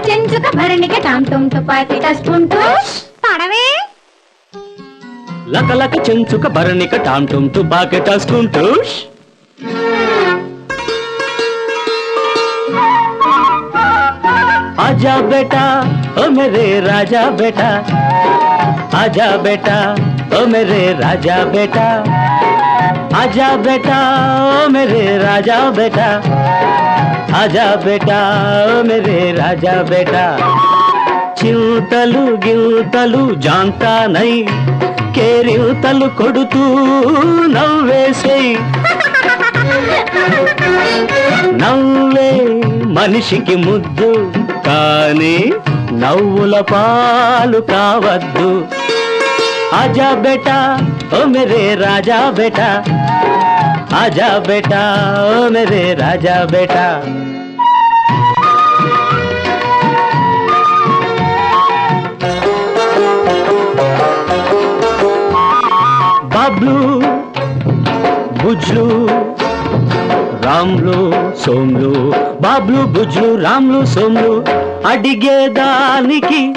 చెంచుక Bharanika Tom టుమ్ తుపాకి టస్కుంటూ పడవే లకలక చెంచుక Bharanika Tom టుమ్ తుపాకి టస్కుంటూ आजा बेटा ओ मेरे राजा बेटा आजा बेटा ओ मेरे राजा बेटा आजा बेटा ओ मेरे राजा बेटा आजा बेटा ओ मेरे राजा बेटा चिंतलु गिंतलु जानता नहीं केरिंतलु कोडुतू नव्वेसै नव्वे మనిషికి ముద్దు కానీ నవ్వుల పాలు కావద్దు ఆజా బేటా ఓ మేరే రాజా బేటా ఆజా బేటా ఓ మేరే రాజా బేటా బాబ్లు బుజ్లు రామ్లు సోమ్లు బాబ్లు బుజ్లు రామ్లు సోమ్లు అడిగేదానికి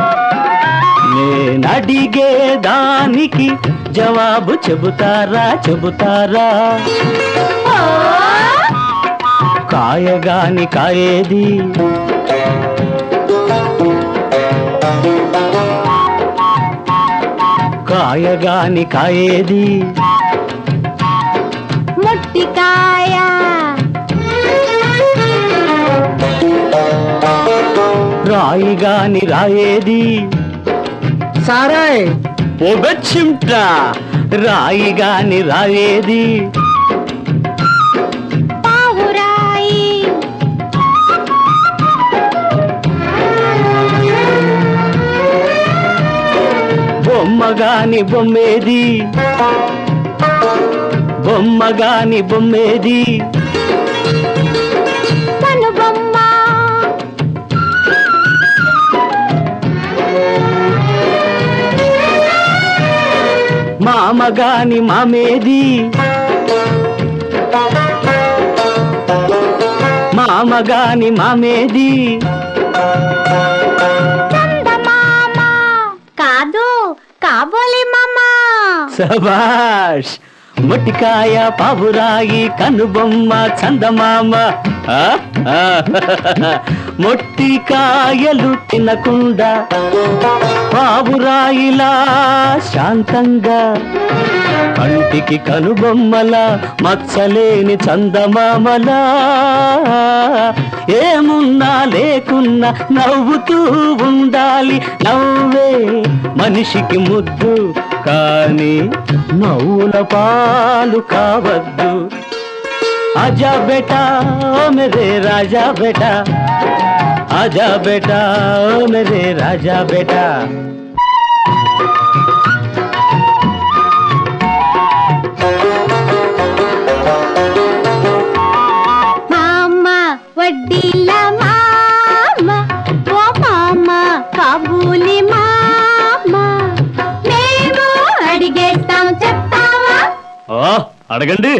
నేనడిగేదానికి జవాబు చెబుతారా చెబుతారా కాయగాని కాయేది కాయగాని కాయేది మొట్టికాయ రాయిగాని రాయేది సారాయ్ పొగచ్చిమ్టా రాయిగాని రాయేది పావురాయి బొమ్మగాని బొమ్మేది బొమ్మగాని బొమ్మేది కనుబొమ్మ మామగాని మామేది మామగాని మామేది చందమామ కాదు కాబోలి మామ సబాష్ మొట్టికాయ పావురాయి కనుబొమ్మ చందమామ మొట్టికాయలు తినకుండా పావురాయిలా శాంతంగా కంటికి కనుబొమ్మల మచ్చలేని చందమామలా ఏమున్నా లేకున్నా నవ్వుతూ ఉండాలి నవ్వే మనిషికి ముద్దు కానీ నవ్వుల పాలు కావద్దు ఆజా బేటా ఓ మేరే రాజా బేటా ఆజా బేటా ఓ మేరే రాజా బేటా మామ వడ్డీల మామ ఓ మామ కాబూలి మామ మేము అడిగేస్తాం చెప్తావా అడగండి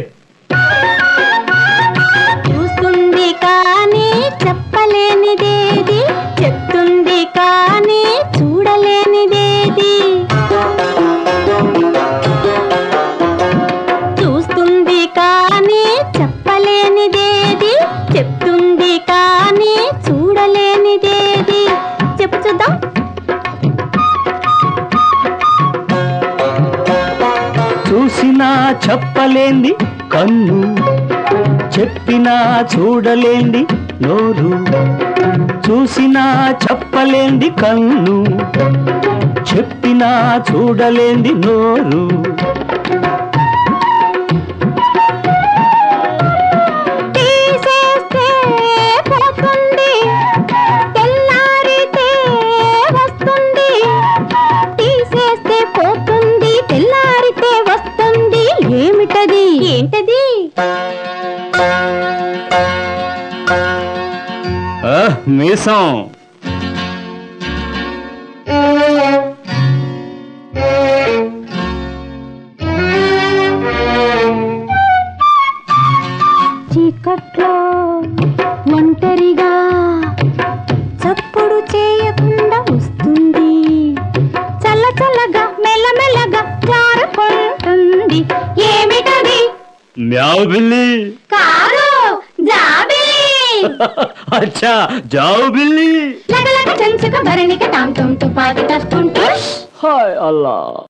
చూస్తుంది కానీ చెప్పలేనిదేది చెప్తుంది కానీ చూడలేనిదేది చూస్తుంది కానీ చెప్పలేనిదేది చెప్తుంది కానీ చూడలేనిదేది చెప్పు చూద్దాం చూసినా చెప్పలేంది కన్ను చెప్పినా చూడలేంది నోరు చూసినా చెప్పలేంది కన్ను చెప్పినా చూడలేంది నోరు తీసేస్తే పోతుంది తెల్లారితే వస్తుంది తీసేస్తే పోతుంది తెల్లారితే వస్తుంది ఏమిటది ఏంటది మీసం చీకట్లో ఒంటరిగా చప్పుడు ఏమిటది ఏమిటది మ్యావ్ బిల్లి కాదు జాబిల్లి అచ్చా జావ్ బిల్లి లగలగ చెంచుక భరణిక టామ్ టుమ్ తుపాకి టస్కుంటూ హాయ్ అల్లా